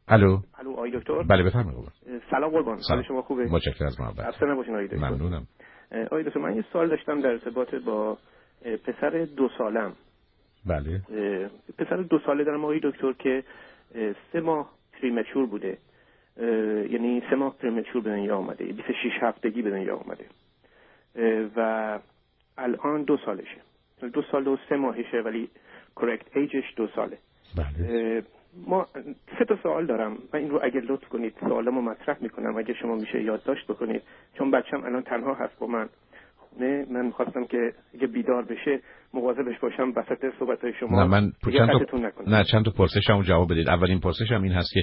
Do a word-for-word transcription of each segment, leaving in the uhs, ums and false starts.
الو الو آقای دکتر. بله بفرمایید. سلام قربان، حال شما خوبه؟ متشکرم از محبت. خسته نباشین آقای دکتر. ممنونم. آقای دکتر من یه سوال داشتم در ارتباط با پسر دو سالم. بله. پسر دو ساله دارم آقای دکتر که سه ماه پریمچور بوده، یعنی سه ماه پریمچور به دنیا آمده، بیست و شش هفتگی به دنیا آمده و الان دو سالشه، دو سال و سه ماهشه ولی کرکت ایجش دو ساله. بله. ما سه تا سوال دارم، من این رو اگه لطف کنید سوالمو مطرح میکنم، اگه شما میشه یادداشت بکنید، چون بچم الان تنها هست با من خونه، من میخواستم که اگه بیدار بشه مواظبش باشم وسط صحبت‌های شما. نه من چند تا نه چند تا پرسشمو جواب بدید. اولین پرسشم این هست که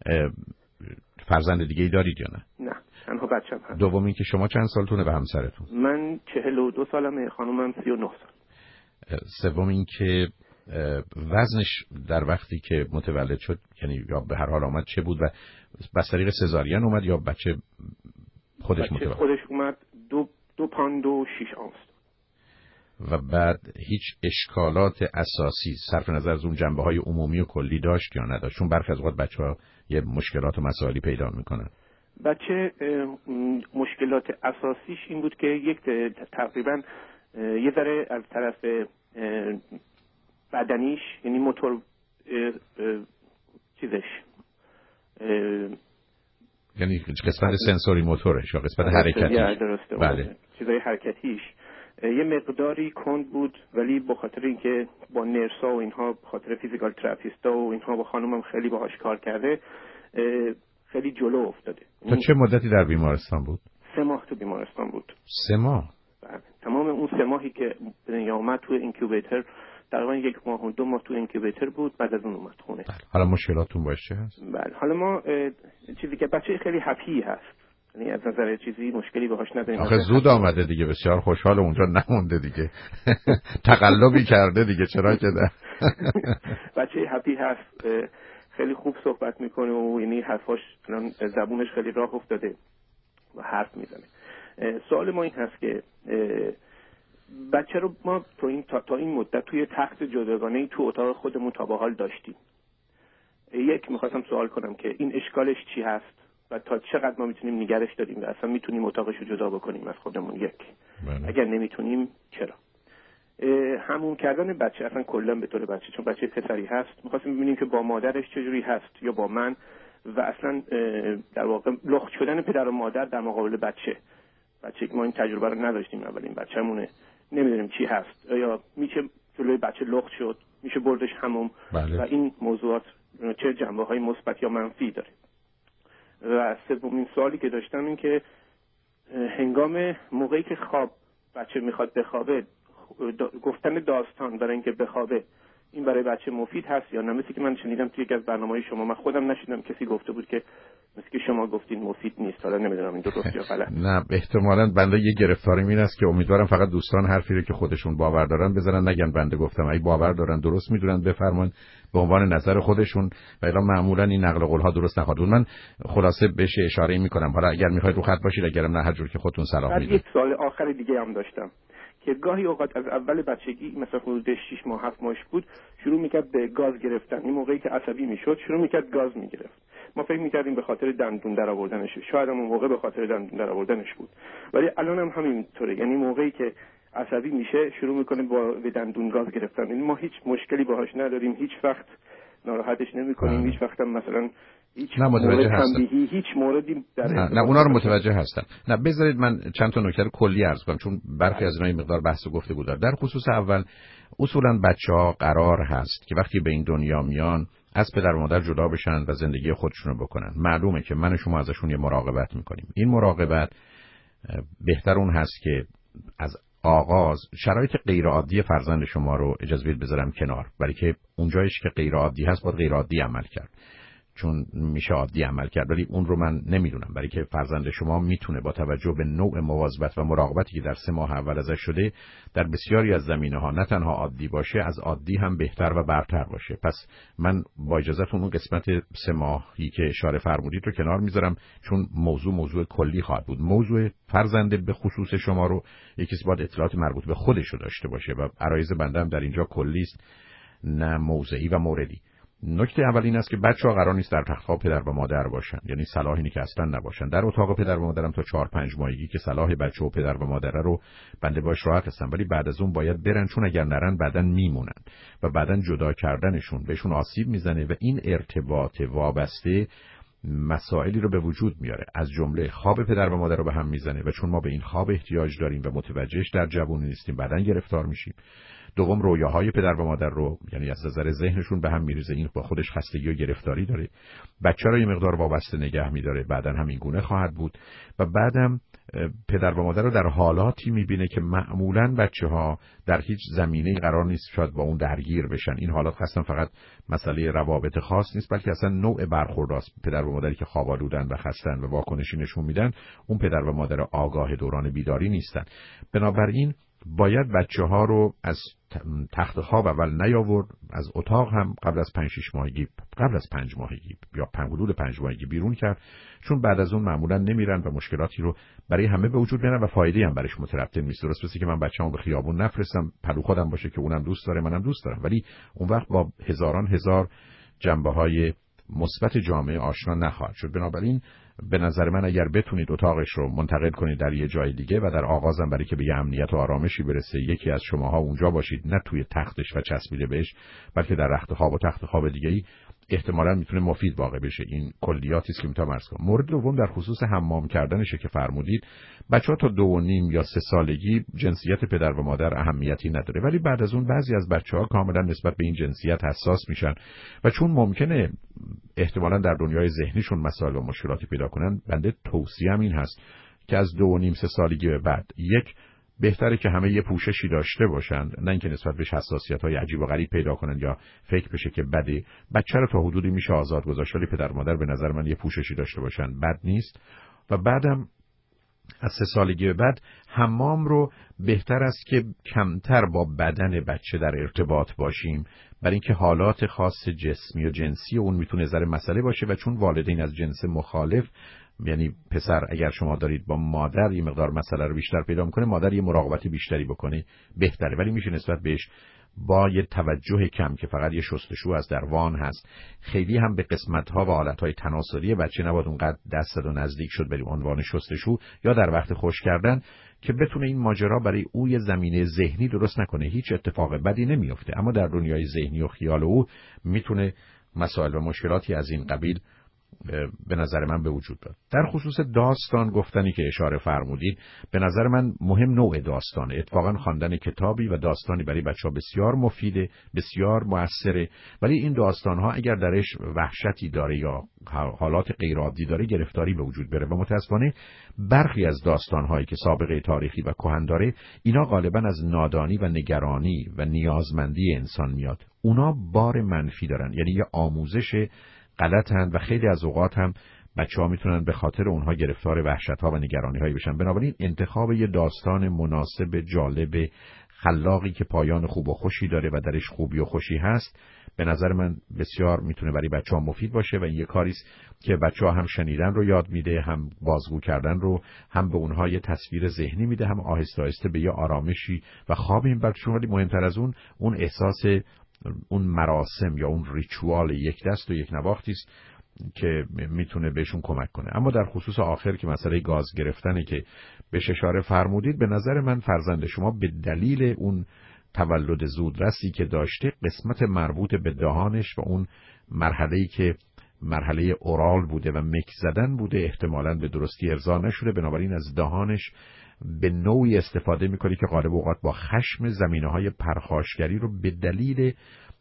فرزند دیگه‌ای دارید یا نه؟ نه، تنها بچم هست. دوم این که شما چند سالتونه و همسرتون؟ من چهل و دو سالمه، خانومم سی و نه سال. سوم این که وزنش در وقتی که متولد شد، یعنی یا به هر حال آمد، چه بود و بس طریق سزارین اومد یا بچه خودش بچه متولد؟ خودش اومد دو دو پاند و شیش آنس. و بعد هیچ اشکالات اساسی صرف نظر از اون جنبه های عمومی و کلی داشت یا نداشت؟ چون برخی از اوقات بچه ها یه مشکلات و مسائلی پیدا میکنن. بچه مشکلات اساسیش این بود که یک تقریبا یه ذره از طرف بدنیش، یعنی موتور چیزش، یعنی قسمت سنسوری موتورش یا قسمت حرکتیش، درسته، بله، چیزای حرکتیش یه مقداری کند بود، ولی به خاطر اینکه با نرسا و اینها، به خاطر فیزیکال تراپیستا و اینها، با خانومم خیلی باهاش کار کرده، خیلی جلو افتاده. تا چه مدتی در بیمارستان بود؟ سه ماه تو بیمارستان بود. سه ماه؟ بله. تمام اون سه ماهی که به دنیا اومد تو اینکیوبیتر، تقریبا یک ماه و دو ماه تو اینکیوبیتر بود، بعد از اون اومد خونه. بله. حالا مشکلاتون باش چه هست؟ بله. حالا ما چیزی که بچه خیلی هپی هست، یعنی از نظر چیزی مشکلی باهاش نداریم. آخه زود آمده دیگه، بسیار خوشحال، اونجا نمونده دیگه. تقلبی کرده دیگه، چرا که ده. بچه هپی هست، خیلی خوب صحبت میکنه و یعنی حرفاش، زبونش خیلی راه افتاده و حرف میزنه. سوال ما این هست که بچه رو ما تو این تا, تا این مدت توی تخت جداگانه‌ای تو اتاق خودمون تا به حال داشتیم. یک، میخواستم سوال کنم که این اشکالش چی هست و تا چقدر ما میتونیم نگرش داریم و اصلا میتونیم اتاقش رو جدا بکنیم از خودمون. یک بله. اگر نمیتونیم چرا؟ همون کردن بچه اصلا کلا به طور بچه، چون بچه پسری هست، میخواستیم ببینیم که با مادرش چجوری هست یا با من، و اصلا در واقع لخت شدن پدر و مادر در مقابل بچه. بچه ما این تجربه رو نداشتیم، اولین بچه‌مونه، نمیدونیم چی هست، یا میشه جلوی بچه لخت شد، میشه بردش حموم. بله. و این موضوعات چه جنبه‌های مثبت یا منفی داره. و سومین سوالی که داشتم این که هنگام موقعی که خواب بچه میخواد بخوابه، گفتن داستان برای اینکه بخوابه، این برای بچه مفید هست یا نه؟ مثل که من شنیدم توی یکی از برنامه‌های شما، من خودم نشیدم، کسی گفته بود که مثل که شما گفتین مفید نیست. حالا نمیدونم این درست یا غلط. نه احتمالاً بنده یه گرفتاری این است که امیدوارم فقط دوستان حرفی رو که خودشون باور دارن بزنن، نگن بنده گفتم. اگه باور دارن درست میدونن بفرمایید به عنوان نظر خودشون، و الا معمولا این نقل قول ها درست نخواهد. من خلاصه بهش اشاره میکنم. حالا اگر میخواید رو خط باشید، اگرم نه هر جور که خودتون صلاح میدونید. یک سوال آخر دیگه هم داشتم که گاهی اوقات از اول بچگی، مثلا حدود شش ماه هفت ماهش بود، شروع میکرد به گاز گرفتن. این موقعی که عصبی میشد شروع میکرد گاز میگرفت. ما فکر میکردیم به خاطر دندون در آوردنش، شاید هم اون موقع به خاطر دندون در آوردنش بود، ولی الان هم همینطوره. یعنی موقعی که عصبی میشه شروع میکنه با به دندون گاز گرفتن. یعنی ما هیچ مشکلی باهاش نداریم، هیچ وقت ناراحتش نمیکنیم، هیچ وقت هم مثلا هیچ نه متوجه هستم. هیچ موردی در نه, نه اونا رو متوجه هستم. نه بذارید من چند تا نکته کلی عرض کنم، چون برخی از اینا مقدار بحث و گفتگو داره. در خصوص اول، اصولا بچه‌ها قرار هست که وقتی به این دنیا میان از پدر و مادر جدا بشن و زندگی خودشونو بکنن. معلومه که من و شما ازشون یه مراقبت میکنیم. این مراقبت بهتر اون هست که از آغاز شرایط غیر عادی فرزند شما رو اجازه بدید بذارم کنار، برای که اونجایش که غیر عادی هست باید غیر عادی عمل کرد، چون میشه عادی عمل کرد، ولی اون رو من نمیدونم، برای که فرزند شما میتونه با توجه به نوع مواظبت و مراقبتی که در سه ماه اول ازش شده در بسیاری از زمینه‌ها نه تنها عادی باشه، از عادی هم بهتر و برتر باشه. پس من با اجازهتون اون قسمت سه ماهی که اشاره فرمودید رو کنار میذارم، چون موضوع موضوع کلی خواهد بود. موضوع فرزند به خصوص شما رو یکی از باید اطلاعات مربوط به خودش رو داشته باشه و عرایض بنده هم در اینجا کلی است، نه موضعی و موردی. نکته اول این است که بچه‌ها قرار نیست در تخت خواب پدر و مادر باشن، یعنی صلاح اینه که اصلا نباشن در اتاق پدر و مادرم تا چهار پنج ماهگی که صلاح بچه و پدر و مادره رو بنده باش راحت هستم، ولی بعد از اون باید برن، چون اگر نرن بعدن میمونن و بعدن جدا کردنشون بهشون آسیب میزنه و این ارتباط وابسته مسائلی رو به وجود میاره، از جمله خواب پدر و مادر رو به هم میزنه و چون ما به این خواب احتیاج داریم و متوجهش در جوانی نیستیم بعدن گرفتار میشیم. دوم رویاهای پدر و مادر رو، یعنی از نظر ذهنشون به هم میریزه، این با خودش خستگی و گرفتاری داره، بچه رو یه مقدار وابسته نگه میداره، بعدن همین گونه خواهد بود و بعدم پدر و مادر رو در حالاتی میبینه که معمولاً بچه‌ها در هیچ زمینه‌ای قرار نیست شاید با اون درگیر بشن. این حالات خاصن فقط مسئله روابط خاص نیست، بلکه اصلا نوع برخورد است. پدر و مادری که خواب‌آلودن و خستن و واکنشی نشون میدن، اون پدر و مادر آگاه دوران بیداری نیستن. بنابراین باید بچه‌ها رو از تخت خواب اول نیاورد، از اتاق هم قبل از پنج شش ماهگی، قبل از پنج ماهگی یا حدود پنج ماهگی بیرون کرد، چون بعد از اون معمولا نمیرن و مشکلاتی رو برای همه به وجود میارن و فایده‌ای هم برایش مترتب نیست. درست مثل که من بچه‌مو به خیابون نفرستم، پلو خودم باشه که اونم دوست داره منم دوست دارم، ولی اون وقت با هزاران هزار جنبه‌های مثبت جامعه آشنا نخواهد شد. بنابراین به نظر من اگر بتونید اتاقش رو منتقل کنید در یه جای دیگه و در آغازم برای که به یه امنیت و آرامشی برسه یکی از شماها اونجا باشید، نه توی تختش و چسبیده بهش، بلکه در رخت خواب و تخت خواب دیگه‌ای، احتمالاً میتونه مفید واقع بشه. این کلیاتی است که میتونم عرض کنم. مورد دوم در خصوص حمام کردنشه که فرمودید. بچه‌ها تا دو و نیم یا سه سالگی جنسیت پدر و مادر اهمیتی نداره، ولی بعد از اون بعضی از بچه‌ها کاملا نسبت به این جنسیت حساس میشن و چون ممکنه احتمالاً در دنیای ذهنیشون مسائل و مشکلاتی پیدا کنن، بنده توصیه‌ام این هست که از دو و نیم سه سالگی به بعد یک بهتره که همه یه پوششی داشته باشن، نه اینکه نسبت بهش حساسیت‌های عجیب و غریب پیدا کنن یا فکر بشه که بده. بچه رو تا حدودی میشه آزاد گذاشت، ولی پدر مادر به نظر من یه پوششی داشته باشن بد نیست. و بعدم از سه سالگی به بعد حمام رو بهتر است که کمتر با بدن بچه در ارتباط باشیم، برای اینکه حالات خاص جسمی و جنسی اون میتونه ذره مسئله باشه و چون والدین از جنس مخالف، یعنی پسر اگر شما دارید با مادر یه مقدار مسئله رو بیشتر پیدا میکنه، مادر یه مراقبتی بیشتری بکنه بهتره، ولی میشه نسبت بهش با یه توجه کم که فقط یه شستشو از در وان هست. خیلی هم به قسمت‌ها و حالت‌های تناسلی بچه نباید اونقدر دست و نزدیک شد بریم عنوان شستشو یا در وقت خوش کردن که بتونه این ماجرا برای او یه زمینه ذهنی درست نکنه. هیچ اتفاق بدی نمیفته، اما در دنیای ذهنی و خیال او میتونه مسائل و مشکلاتی از این قبیل به نظر من به وجود بیاد. در خصوص داستان گفتنی که اشاره فرمودید، به نظر من مهم نوع داستانه. اتفاقا خواندن کتابی و داستانی برای بچه‌ها بسیار مفیده، بسیار موثره، ولی این داستان‌ها اگر درش وحشتی داره یا حالات غیر عادی داره، گرفتاری به وجود بره و متأسفانه برخی از داستان‌هایی که سابقه تاریخی و کهن داره، اینا غالبا از نادانی و نگرانی و نیازمندی انسان میاد. اونا بار منفی دارن، یعنی یه آموزش غلطن و خیلی از اوقات هم بچه‌ها میتونن به خاطر اونها گرفتار وحشت‌ها و نگرانی‌هایی بشن. بنابراین انتخاب یه داستان مناسب، جالب، خلاقی که پایان خوب و خوشی داره و درش خوبی و خوشی هست، به نظر من بسیار میتونه برای بچه‌ها مفید باشه و این یه کاریست که بچه‌ها هم شنیدن رو یاد میده، هم بازگو کردن رو، هم به اونها یه تصویر ذهنی میده، هم آهسته آهسته به یه آرامشی و خواب این بچه‌ها. ولی مهمتر از اون، اون احساس اون مراسم یا اون ریچوال یک دست و یک نواختی است که میتونه بهشون کمک کنه. اما در خصوص آخر که مسئله گاز گرفتنه که بهش اشاره فرمودید، به نظر من فرزند شما به دلیل اون تولد زودرسی که داشته، قسمت مربوط به دهانش و اون مرحله‌ای که مرحله اورال بوده و مک زدن بوده، احتمالاً به درستی ارضا نشده، بنابراین از دهانش به نوعی استفاده میکنی که غالب اوقات با خشم زمینه‌های پرخاشگری رو به دلیل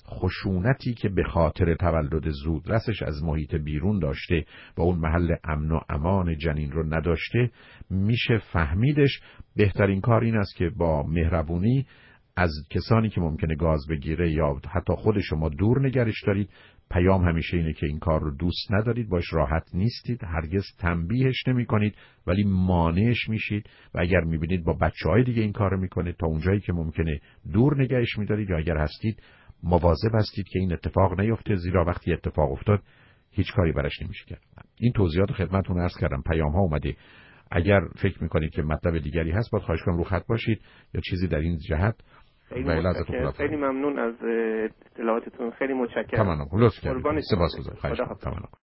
خشونتی که به خاطر تولد زودرسش از محیط بیرون داشته و اون محل امن و امان جنین رو نداشته میشه فهمیدش. بهترین کار این است که با مهربونی از کسانی که ممکنه گاز بگیره یا حتی خود شما دور نگرش دارید. پیام همیشه اینه که این کار رو دوست ندارید، باش راحت نیستید، هرگز تنبیهش نمی کنید ولی مانعش میشید و اگر میبینید با بچه‌های دیگه این کار رو میکنه، تا اونجایی که ممکنه دور نگهش میدارید یا اگر هستید مواظب هستید که این اتفاق نیفته، زیرا وقتی اتفاق افتاد هیچ کاری براش نمیشه کرد. این توضیحات خدمتتون عرض کردم. پیام ها اومده. اگر فکر میکنید که مطلب دیگری هست، باید خواهش کنم رو خط باشید یا چیزی در این جهت خیلی متشکرم. خیلی ممنون از اطلاعاتتون. خیلی متشکرم. تمام. لطف کردید. سپاسگزارم. خواهش می‌کنم.